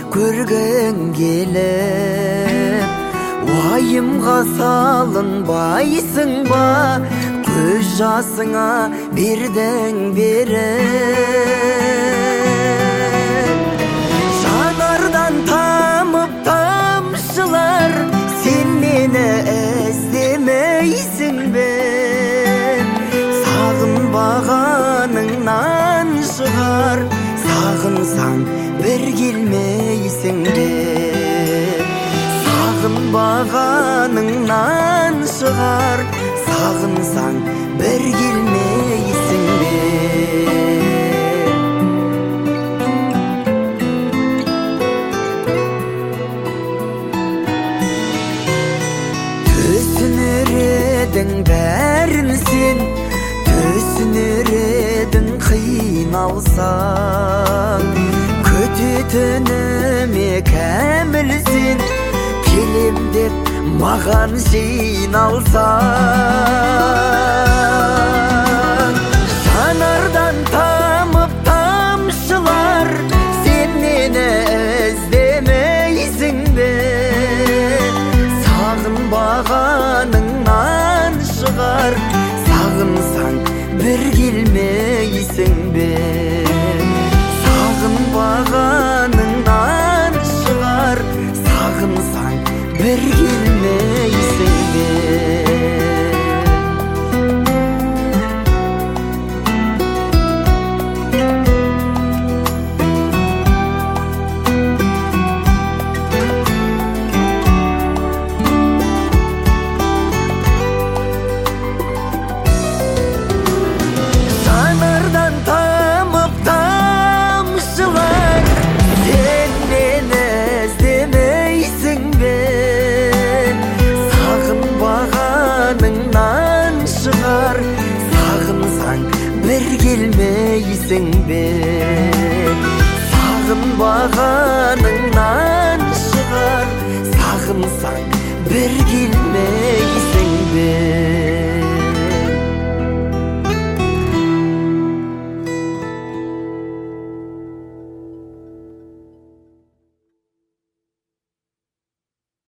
көрген келіп, уайымға салынбайсың ба, көз жасыңа бердің беріп. Жанардан тамып тамшылар, сен мені іздемейсің бе? Сағынбағаныңнан шығар, сағынсаң бір келмейсің бе? Сағынбағаныңнан шығар, сағынсаң бір келмейсің бе? Түсінер едің бәрін сен, түсінер едің қиналсаң, күтетініме кәміл сен, келем деп маған жиналсаң. Жанардан тамып тамшылар, сен мені іздемейсің бе? Сағынбағаныңнан шығар, сағынсаң бір келмейсің бе? Сағынбағаныңнан шығар, сағынсаң бір келмейсің бе? Жанардан тамып тамшылар, сен мені іздемейсің бе? Сағынбағаныңнан шығар, сағынсаң бір келмейсің бе? Сағынбағаныңнан шығар, сағынсаң бір келмейсің бе?